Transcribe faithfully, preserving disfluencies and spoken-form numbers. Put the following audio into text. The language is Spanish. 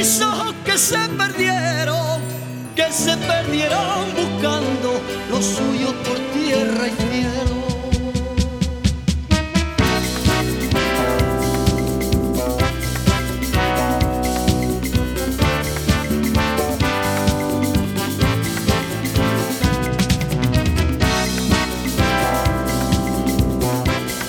mis ojos que se perdieron, que se perdieron buscando lo suyo por tierra y cielo.